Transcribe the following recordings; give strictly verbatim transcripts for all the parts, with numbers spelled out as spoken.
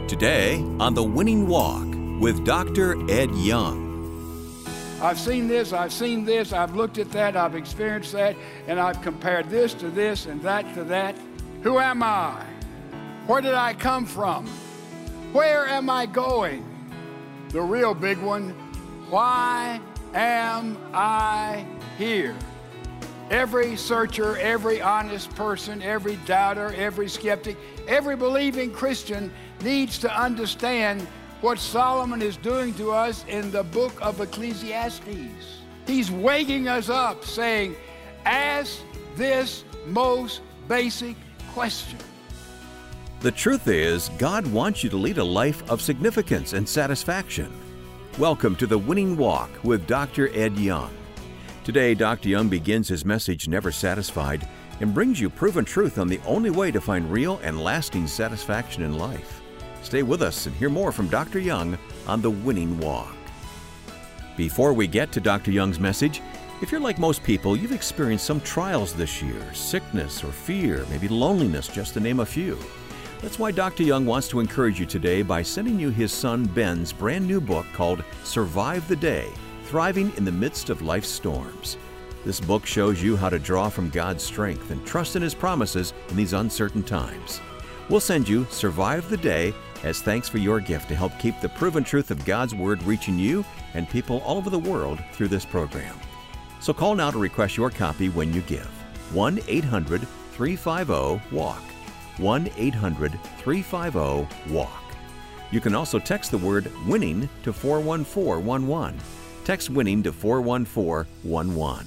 Today on The Winning Walk with Doctor Ed Young. I've seen this, I've seen this, I've looked at that, I've experienced that, and I've compared this to this and that to that. Who am I? Where did I come from? Where am I going? The real big one, why am I here? Every searcher, every honest person, every doubter, every skeptic, every believing Christian needs to understand what Solomon is doing to us in the book of Ecclesiastes. He's waking us up saying, ask this most basic question. The truth is, God wants you to lead a life of significance and satisfaction. Welcome to The Winning Walk with Doctor Ed Young. Today, Doctor Young begins his message, Never Satisfied, and brings you proven truth on the only way to find real and lasting satisfaction in life. Stay with us and hear more from Doctor Young on The Winning Walk. Before we get to Doctor Young's message, if you're like most people, you've experienced some trials this year, sickness or fear, maybe loneliness, just to name a few. That's why Doctor Young wants to encourage you today by sending you his son Ben's brand new book called Survive the Day, Thriving in the Midst of Life's Storms. This book shows you how to draw from God's strength and trust in His promises in these uncertain times. We'll send you Survive the Day as thanks for your gift to help keep the proven truth of God's Word reaching you and people all over the world through this program. So call now to request your copy when you give. one eight hundred three five zero walk. one eight hundred three five zero walk. You can also text the word WINNING to four one four one one. Text WINNING to four one four one one.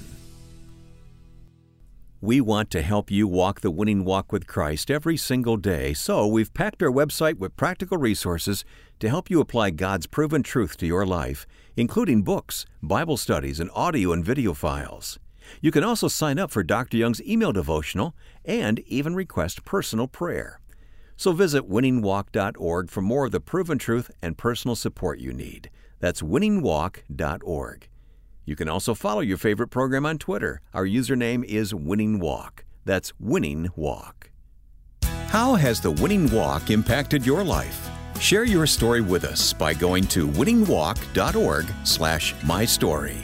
We want to help you walk the winning walk with Christ every single day, so we've packed our website with practical resources to help you apply God's proven truth to your life, including books, Bible studies, and audio and video files. You can also sign up for Doctor Young's email devotional and even request personal prayer. So visit winning walk dot org for more of the proven truth and personal support you need. That's winning walk dot org. You can also follow your favorite program on Twitter. Our username is Winning Walk. That's Winning Walk. How has the Winning Walk impacted your life? Share your story with us by going to winning walk dot org slash my story.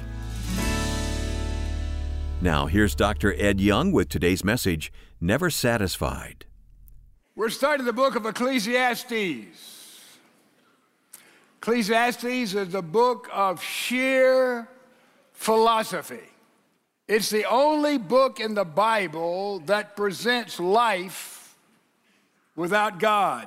Now, here's Doctor Ed Young with today's message, Never Satisfied. We're starting the book of Ecclesiastes. Ecclesiastes is the book of sheer philosophy. It's the only book in the Bible that presents life without God.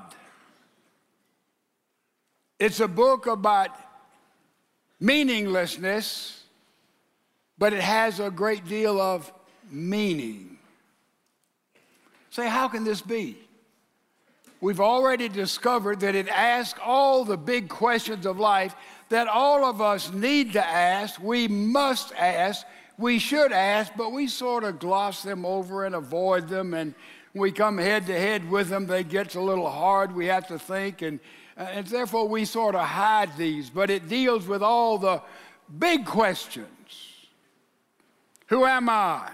It's a book about meaninglessness, but it has a great deal of meaning. Say, how can this be? We've already discovered that it asks all the big questions of life that all of us need to ask, we must ask, we should ask, but we sort of gloss them over and avoid them, and when we come head to head with them, they get a little hard, we have to think, and, and therefore we sort of hide these, but it deals with all the big questions. Who am I?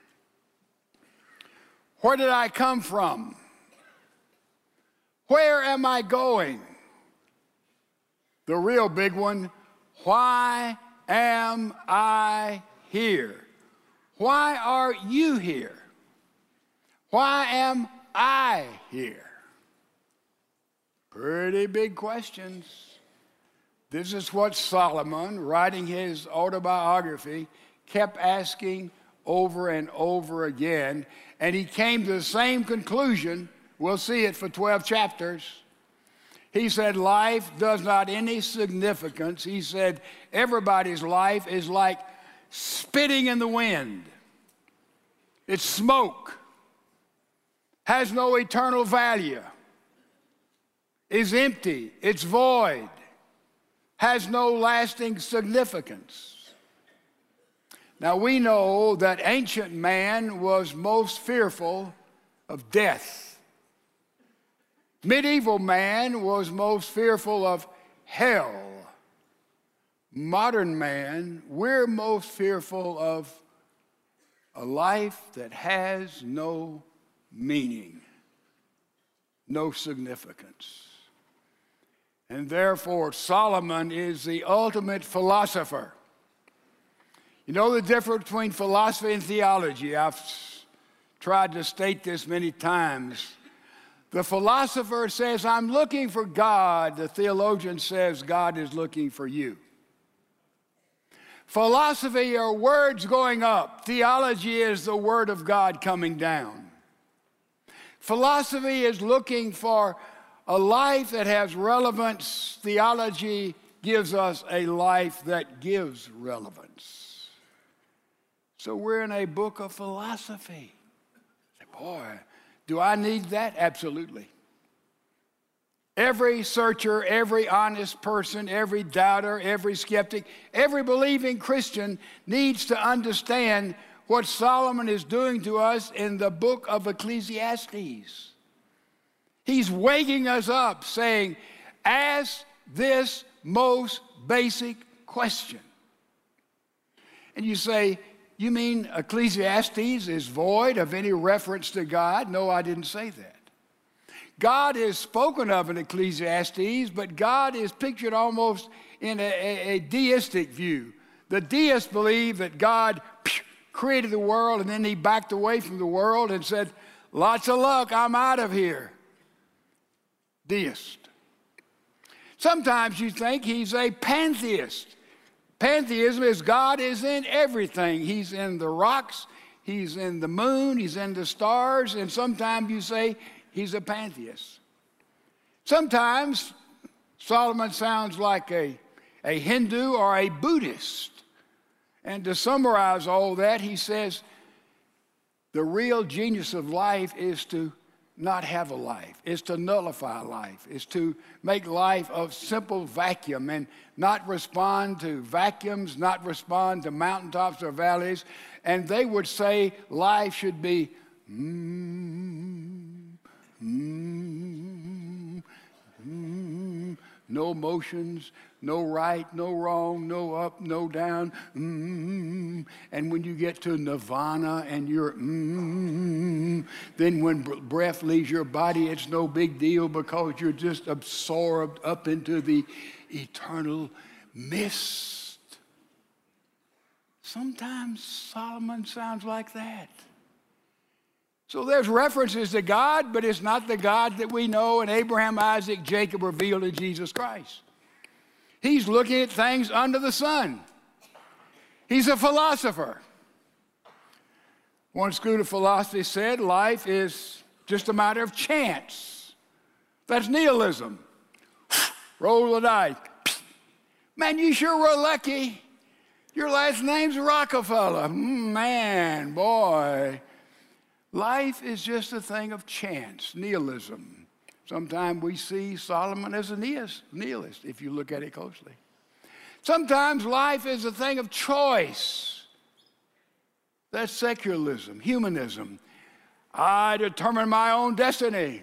Where did I come from? Where am I going? The real big one, why am I here? Why are you here? Why am I here? Pretty big questions. This is what Solomon, writing his autobiography, kept asking over and over again, and he came to the same conclusion. We'll see it for twelve chapters. He said, life does not any significance. He said, everybody's life is like spitting in the wind. It's smoke, has no eternal value, is empty, it's void, has no lasting significance. Now we know that ancient man was most fearful of death. Medieval man was most fearful of hell. Modern man, we're most fearful of a life that has no meaning, no significance. And therefore, Solomon is the ultimate philosopher. You know the difference between philosophy and theology? I've tried to state this many times. The philosopher says, I'm looking for God. The theologian says, God is looking for you. Philosophy are words going up. Theology is the word of God coming down. Philosophy is looking for a life that has relevance. Theology gives us a life that gives relevance. So we're in a book of philosophy. Boy, do I need that? Absolutely. Every searcher, every honest person, every doubter, every skeptic, every believing Christian needs to understand what Solomon is doing to us in the book of Ecclesiastes. He's waking us up saying, ask this most basic question. And you say, you mean Ecclesiastes is void of any reference to God? No, I didn't say that. God is spoken of in Ecclesiastes, but God is pictured almost in a, a, a deistic view. The deists believe that God created the world and then he backed away from the world and said, lots of luck, I'm out of here. Deist. Sometimes you think he's a pantheist. Pantheism is God is in everything. He's in the rocks, he's in the moon, he's in the stars, and sometimes you say he's a pantheist. Sometimes Solomon sounds like a, a Hindu or a Buddhist. And to summarize all that, he says the real genius of life is to not have a life, is to nullify life, is to make life a simple vacuum and not respond to vacuums, not respond to mountaintops or valleys. And they would say life should be mm, mm, mm, no emotions, no right, no wrong, no up, no down. Mm, and when you get to nirvana and you're, mm, then when breath leaves your body, it's no big deal because you're just absorbed up into the eternal mist. Sometimes Solomon sounds like that. So there's references to God, but it's not the God that we know and Abraham, Isaac, Jacob revealed in Jesus Christ. He's looking at things under the sun. He's a philosopher. One school of philosophy said life is just a matter of chance. That's nihilism. Roll the dice. Man, you sure were lucky. Your last name's Rockefeller. Man, boy. Life is just a thing of chance, nihilism. Sometimes we see Solomon as a nihilist, if you look at it closely. Sometimes life is a thing of choice. That's secularism, humanism. I determine my own destiny.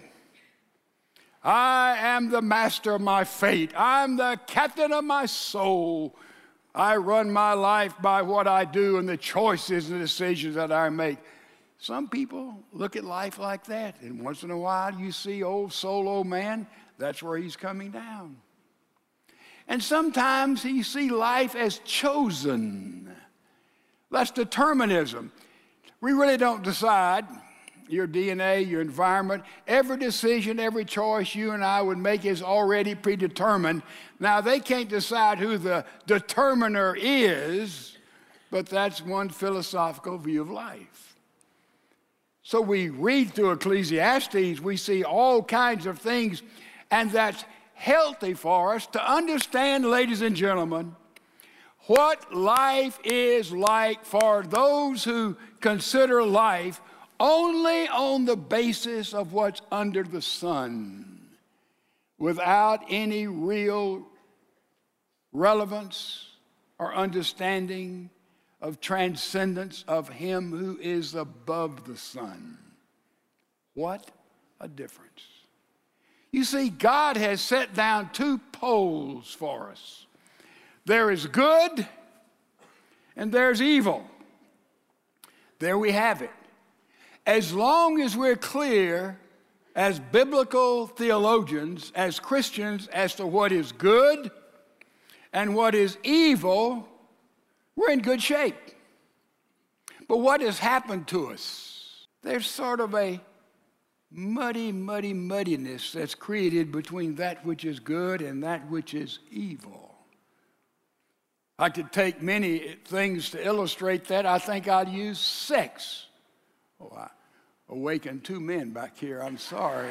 I am the master of my fate. I'm the captain of my soul. I run my life by what I do and the choices and decisions that I make. Some people look at life like that, and once in a while you see old solo man, that's where he's coming down. And sometimes you see life as chosen. That's determinism. We really don't decide. Your D N A, your environment, every decision, every choice you and I would make is already predetermined. Now, they can't decide who the determiner is, but that's one philosophical view of life. So we read through Ecclesiastes, we see all kinds of things, and that's healthy for us to understand, ladies and gentlemen, what life is like for those who consider life only on the basis of what's under the sun, without any real relevance or understanding of transcendence of him who is above the sun. What a difference. You see, God has set down two poles for us. There is good and there's evil. There we have it. As long as we're clear as biblical theologians, as Christians, as to what is good and what is evil, we're in good shape. But what has happened to us? There's sort of a muddy, muddy, muddiness that's created between that which is good and that which is evil. I could take many things to illustrate that. I think I'll use sex. Oh, I awakened two men back here. I'm sorry.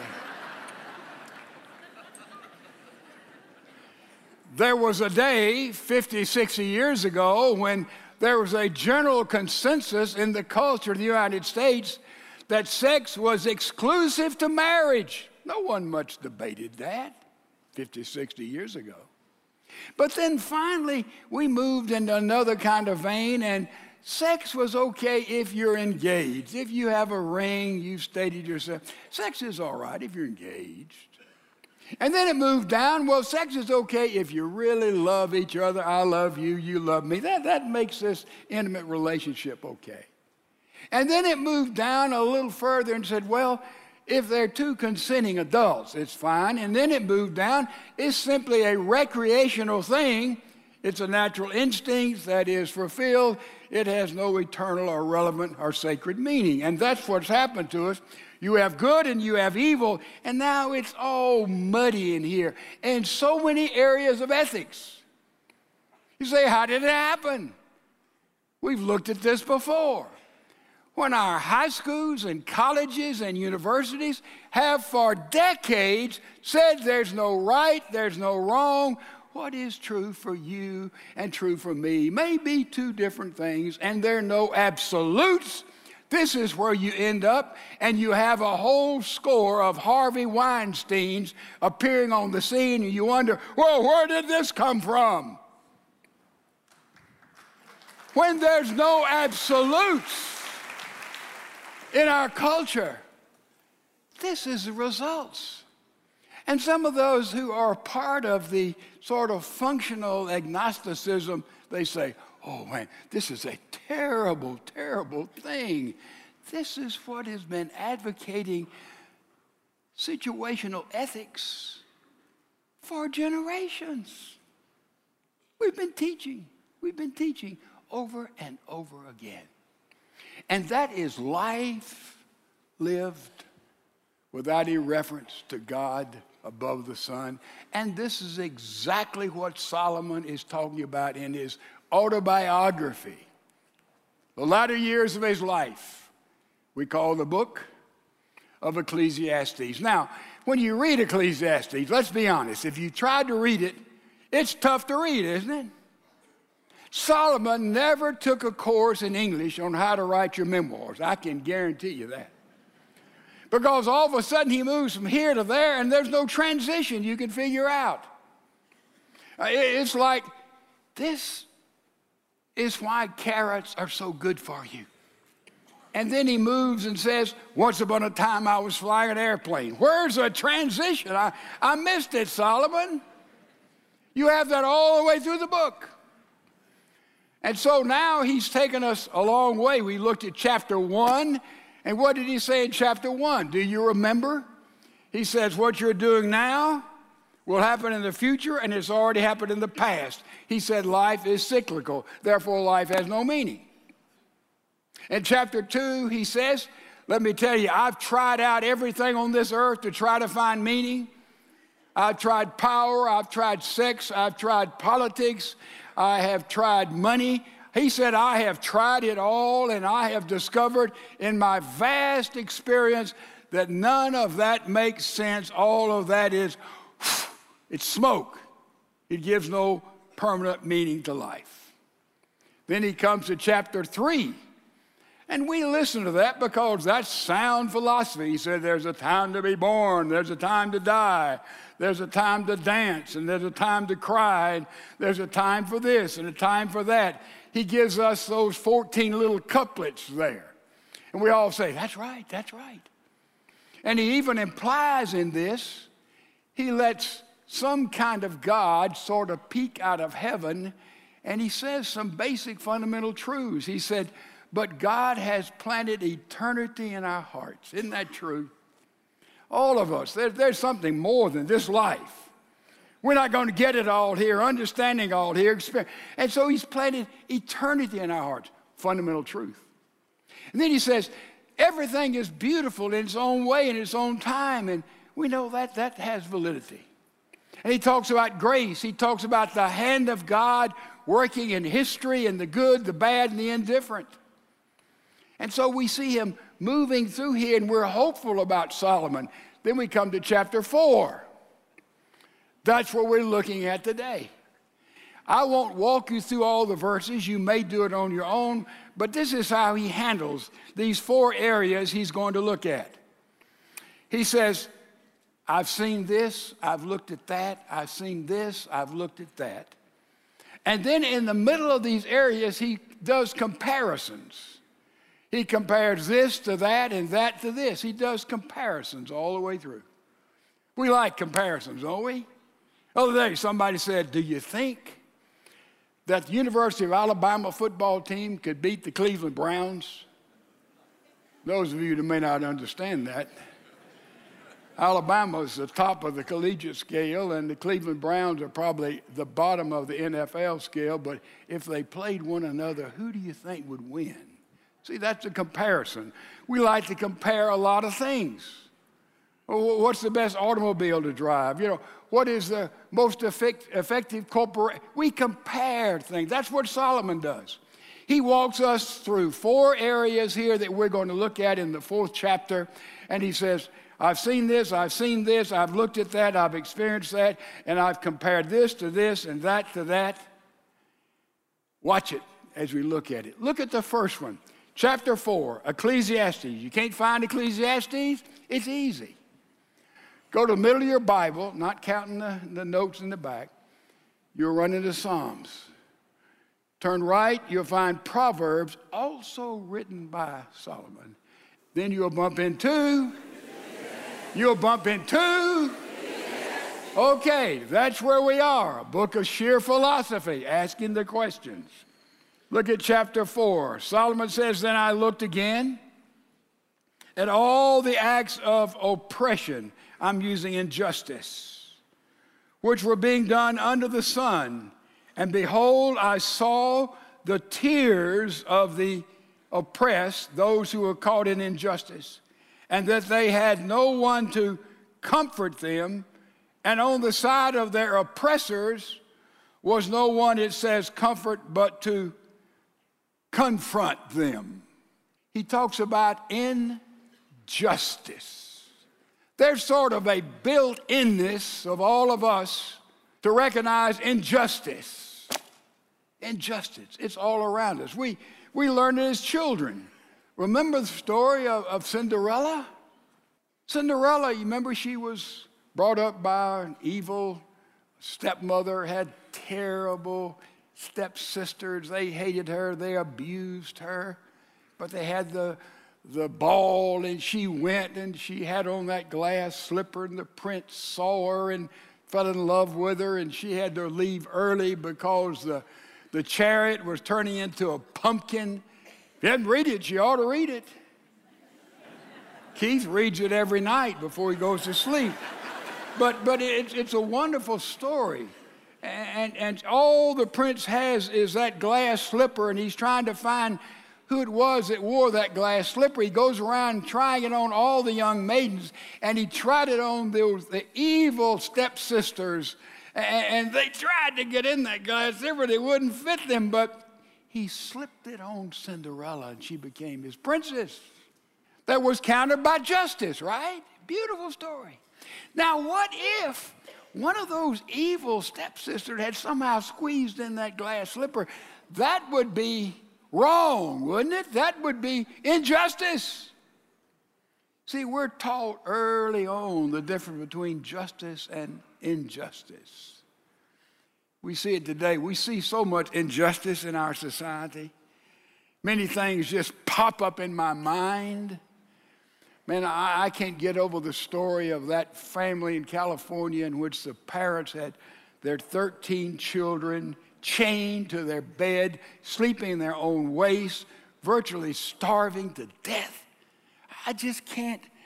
There was a day fifty, sixty years ago when there was a general consensus in the culture of the United States that sex was exclusive to marriage. No one much debated that fifty, sixty years ago. But then finally, we moved into another kind of vein, and sex was okay if you're engaged. If you have a ring, you've stated yourself. Sex is all right if you're engaged. And then it moved down. Well, sex is okay if you really love each other. I love you, you love me. That, that makes this intimate relationship okay. And then it moved down a little further and said, well, if they're two consenting adults, it's fine. And then it moved down. It's simply a recreational thing. It's a natural instinct that is fulfilled. It has no eternal or relevant or sacred meaning. And that's what's happened to us. You have good and you have evil, and now it's all muddy in here. And so many areas of ethics. You say, how did it happen? We've looked at this before. When our high schools and colleges and universities have for decades said there's no right, there's no wrong, what is true for you and true for me may be two different things, and there are no absolutes. This is where you end up, and you have a whole score of Harvey Weinsteins appearing on the scene, and you wonder, well, where did this come from? When there's no absolutes in our culture, this is the results. And some of those who are part of the sort of functional agnosticism, they say, oh man, this is a terrible, terrible thing. This is what has been advocating situational ethics for generations. We've been teaching, we've been teaching over and over again. And that is life lived without any reference to God above the sun. And this is exactly what Solomon is talking about in his autobiography. The latter years of his life, we call the book of Ecclesiastes. Now, when you read Ecclesiastes, let's be honest, if you tried to read it, it's tough to read, isn't it? Solomon never took a course in English on how to write your memoirs. I can guarantee you that. Because all of a sudden he moves from here to there and there's no transition you can figure out. It's like, this is why carrots are so good for you. And then he moves and says, once upon a time I was flying an airplane. Where's the transition? I, I missed it, Solomon. You have that all the way through the book. And so now he's taken us a long way. We looked at chapter one, and what did he say in chapter one? Do you remember? He says, what you're doing now will happen in the future, and it's already happened in the past. He said life is cyclical, therefore life has no meaning. In chapter two, he says, let me tell you, I've tried out everything on this earth to try to find meaning. I've tried power, I've tried sex, I've tried politics, I have tried money. He said, I have tried it all, and I have discovered in my vast experience that none of that makes sense. All of that is, it's smoke. It gives no permanent meaning to life. Then he comes to chapter three. And we listen to that because that's sound philosophy. He said there's a time to be born, there's a time to die, there's a time to dance, and there's a time to cry, and there's a time for this and a time for that. He gives us those fourteen little couplets there. And we all say, that's right, that's right. And he even implies in this, he lets some kind of God sort of peek out of heaven, and he says some basic fundamental truths. He said, but God has planted eternity in our hearts. Isn't that true? All of us. There, there's something more than this life. We're not going to get it all here, understanding all here. Experience. And so he's planted eternity in our hearts, fundamental truth. And then he says, everything is beautiful in its own way, in its own time. And we know that that has validity. And he talks about grace. He talks about the hand of God working in history and the good, the bad, and the indifferent. And so we see him moving through here, and we're hopeful about Solomon. Then we come to chapter four. That's what we're looking at today. I won't walk you through all the verses. You may do it on your own, but this is how he handles these four areas he's going to look at. He says, I've seen this, I've looked at that, I've seen this, I've looked at that. And then in the middle of these areas, he does comparisons. He compares this to that and that to this. He does comparisons all the way through. We like comparisons, don't we? The other day, somebody said, do you think that the University of Alabama football team could beat the Cleveland Browns? Those of you that may not understand that, Alabama is the top of the collegiate scale, and the Cleveland Browns are probably the bottom of the N F L scale, but if they played one another, who do you think would win? See, that's a comparison. We like to compare a lot of things. What's the best automobile to drive? You know, what is the most effect, effective corporation? We compare things. That's what Solomon does. He walks us through four areas here that we're going to look at in the fourth chapter, and he says, I've seen this, I've seen this, I've looked at that, I've experienced that, and I've compared this to this and that to that. Watch it as we look at it. Look at the first one. Chapter four, Ecclesiastes. You can't find Ecclesiastes? It's easy. Go to the middle of your Bible, not counting the, the notes in the back. You'll run into Psalms. Turn right, you'll find Proverbs, also written by Solomon. Then you'll bump into, you'll bump into, okay, that's where we are. A book of sheer philosophy, asking the questions. Look at chapter four. Solomon says, then I looked again at all the acts of oppression, I'm using injustice, which were being done under the sun. And behold, I saw the tears of the oppressed, those who were caught in injustice, and that they had no one to comfort them. And on the side of their oppressors was no one, it says, comfort, but to confront them. He talks about injustice. There's sort of a built-inness of all of us to recognize injustice. Injustice, it's all around us. We, we learn it as children. Remember the story of, of Cinderella? Cinderella, you remember she was brought up by an evil stepmother, had terrible stepsisters. They hated her, they abused her, but they had the, the ball, and she went, and she had on that glass slipper, and the prince saw her and fell in love with her, and she had to leave early because the, the chariot was turning into a pumpkin. If you didn't read it, you ought to read it. Keith reads it every night before he goes to sleep. But, but it, it's a wonderful story. And, and all the prince has is that glass slipper, and he's trying to find who it was that wore that glass slipper. He goes around trying it on all the young maidens, and he tried it on those, the evil stepsisters, and, and they tried to get in that glass slipper. They wouldn't fit them, but he slipped it on Cinderella, and she became his princess. That was countered by justice, right? Beautiful story. Now, what if one of those evil stepsisters had somehow squeezed in that glass slipper? That would be wrong, wouldn't it? That would be injustice. See, we're taught early on the difference between justice and injustice. We see it today. We see so much injustice in our society. Many things just pop up in my mind. Man, I, I can't get over the story of that family in California in which the parents had their thirteen children chained to their bed, sleeping in their own waste, virtually starving to death. I just can't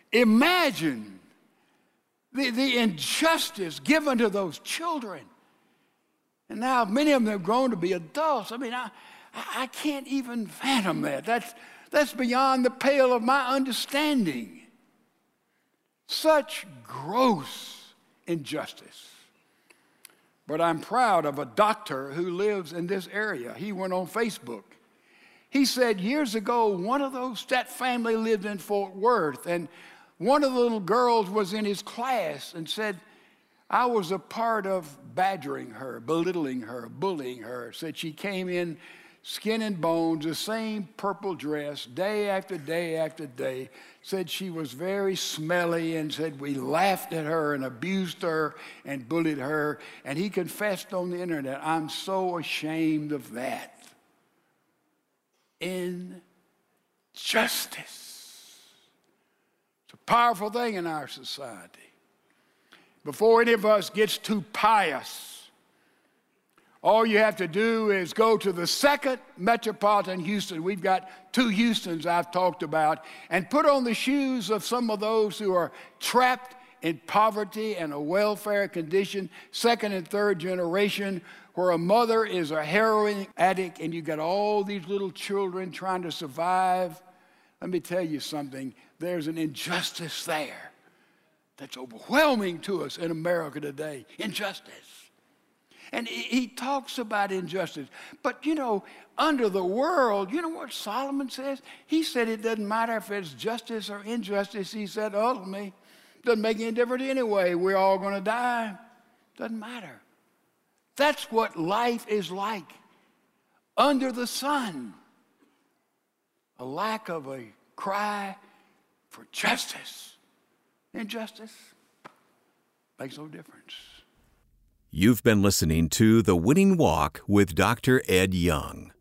Imagine the, the injustice given to those children. And now many of them have grown to be adults. I mean, I, I can't even fathom that. That's, that's beyond the pale of my understanding. Such gross injustice. But I'm proud of a doctor who lives in this area. He went on Facebook. He said years ago, one of those, that family lived in Fort Worth, and one of the little girls was in his class and said, I was a part of badgering her, belittling her, bullying her. Said she came in skin and bones, the same purple dress, day after day after day. Said she was very smelly, and said we laughed at her and abused her and bullied her. And he confessed on the internet, I'm so ashamed of that. Injustice. It's a powerful thing in our society. Before any of us gets too pious, all you have to do is go to the second metropolitan Houston. We've got two Houstons I've talked about, and put on the shoes of some of those who are trapped in poverty and a welfare condition, second and third generation, where a mother is a heroin addict and you got all these little children trying to survive. Let me tell you something. There's an injustice there that's overwhelming to us in America today. Injustice. And he talks about injustice. But, you know, under the world, you know what Solomon says? He said it doesn't matter if it's justice or injustice. He said, ultimately, it doesn't make any difference anyway. We're all going to die. Doesn't matter. That's what life is like under the sun. A lack of a cry for justice. Injustice makes no difference. You've been listening to The Winning Walk with Doctor Ed Young.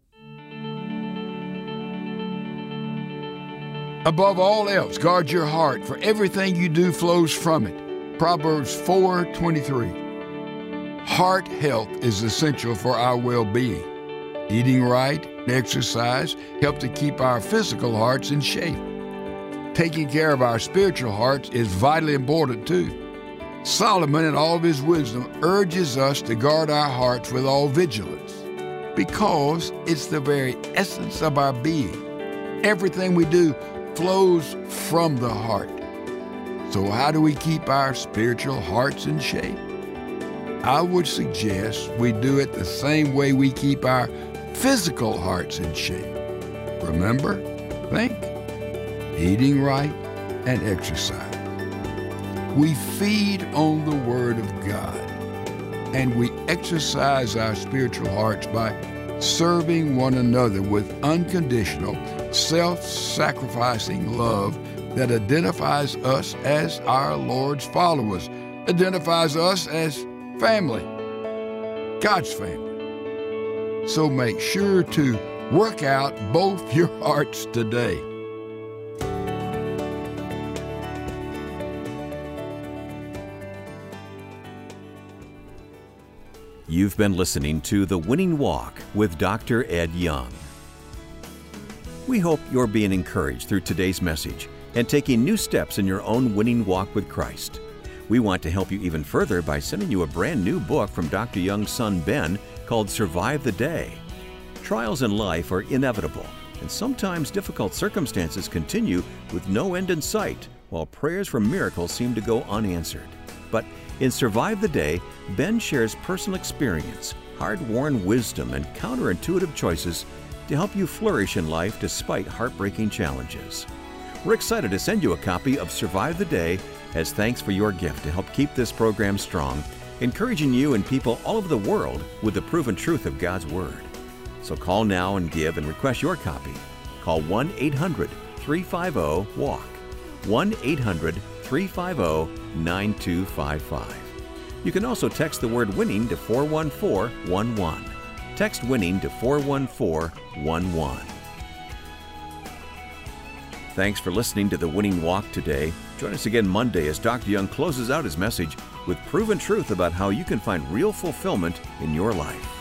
Above all else, guard your heart, for everything you do flows from it. Proverbs four twenty-three. Heart health is essential for our well-being. Eating right and exercise help to keep our physical hearts in shape. Taking care of our spiritual hearts is vitally important too. Solomon, in all of his wisdom, urges us to guard our hearts with all vigilance, because it's the very essence of our being. Everything we do flows from the heart. So how do we keep our spiritual hearts in shape? I would suggest we do it the same way we keep our physical hearts in shape. Remember, think, eating right, and exercise. We feed on the Word of God, and we exercise our spiritual hearts by serving one another with unconditional, self-sacrificing love that identifies us as our Lord's followers, identifies us as family, God's family. So make sure to work out both your hearts today. You've been listening to The Winning Walk with Doctor Ed Young. We hope you're being encouraged through today's message and taking new steps in your own winning walk with Christ. We want to help you even further by sending you a brand new book from Doctor Young's son Ben called Survive the Day. Trials in life are inevitable, and sometimes difficult circumstances continue with no end in sight, while prayers for miracles seem to go unanswered. But in Survive the Day, Ben shares personal experience, hard-won wisdom, and counterintuitive choices to help you flourish in life despite heartbreaking challenges. We're excited to send you a copy of Survive the Day as thanks for your gift to help keep this program strong, encouraging you and people all over the world with the proven truth of God's Word. So call now and give and request your copy. Call one eight hundred three five zero walk, one eight hundred three five zero nine two five five. You can also text the word WINNING to four one four one one. Text WINNING to four one four one one. Thanks for listening to The Winning Walk today. Join us again Monday as Doctor Young closes out his message with proven truth about how you can find real fulfillment in your life.